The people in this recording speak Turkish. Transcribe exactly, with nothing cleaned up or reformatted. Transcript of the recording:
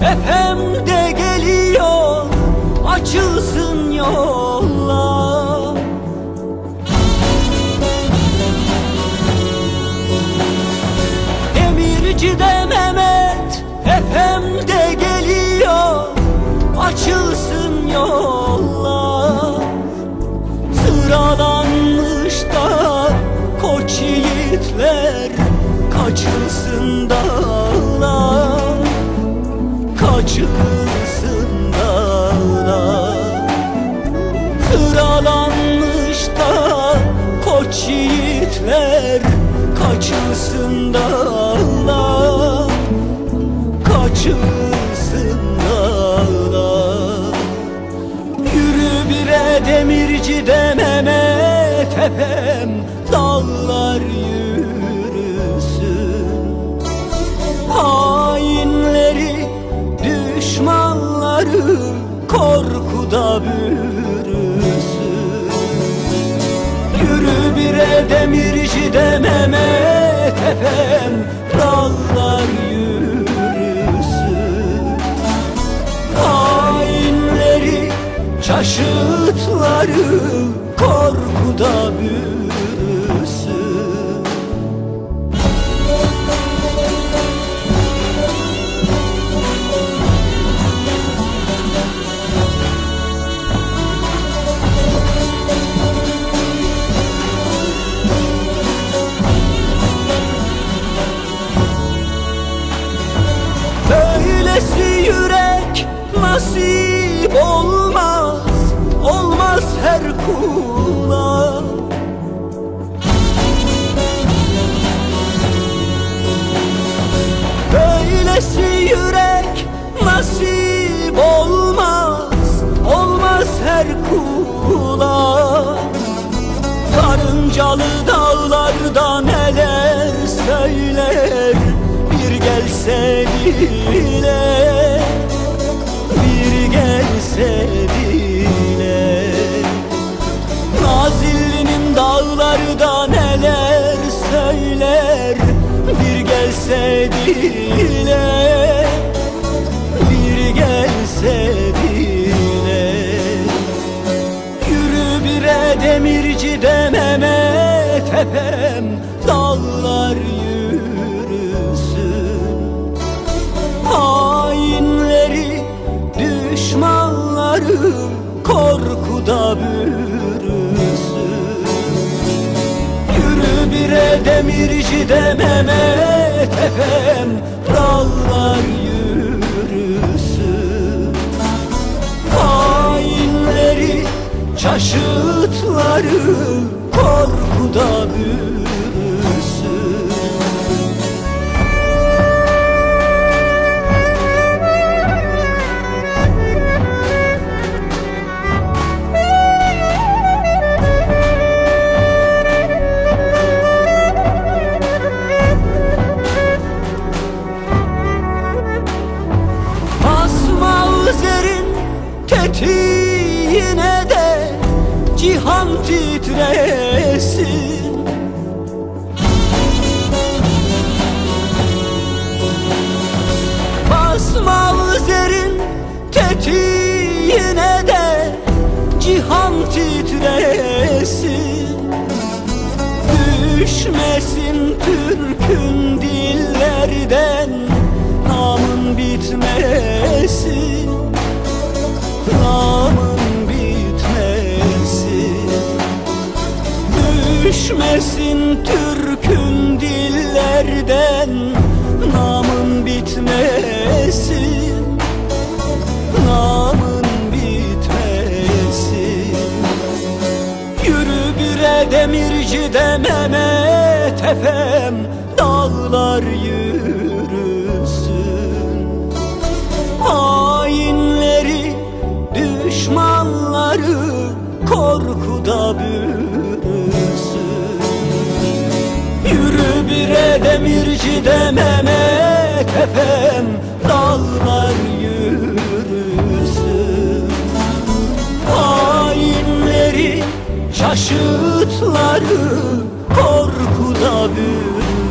Efem de geliyor, açılsın yollar. Demirci'de Mehmet Efem de geliyor, açılsın yollar. Sıralanmış da koç yiğitler, kaçılsın dağlar, kaçılsın dağlar. Sıralanmış da koç yiğitler, kaçılsın dağlar, kaçılsın dağlar. Yürü bire Demirci'de Mehmet Efem, dağlar yürüsün. Hainleri, düşmanları korkuda bürüsün. Yürü bire Demirci'de Mehmet Efem, dağlar yürüsün. Hainleri, şaşıtları korkuda bürüsün. Böylesi yürek nasip olmaz, olmaz her kula. Böylesi yürek nasip olmaz, olmaz her kula. Karıncalı dağlarda neler söyler, bir gelse dile, bir gelse dile. Nazilli'nin dağları da neler söyler, bir gelse dile, bir gelse dile. Yürü bire Demirci'de Mehmet Efem, dağlar yürüsün. Hainleri, düşmanları korkuda bürüsün. Yürü bire Demirci'de Mehmet Efem, dağlar yürüsün. Hainleri, şaşıtları korkuda bürüsün. Tetiğine de cihan titresin. Basma üzerin tetiğine de cihan titresin. Düşmesin Türk'ün dillerden, namın bitmesin, namın bitmesin. Düşmesin Türk'ün dillerden, namın bitmesin, namın bitmesin. Yürü bire Demirci'de Mehmet Efem, dağlar yürüsün. Hainleri, düşmanları korkuda bürüsün. Yürü bire Demirci'de Mehmet Efem, dağlar yürüsün. Hainleri, şaşıtları korkuda bürüsün.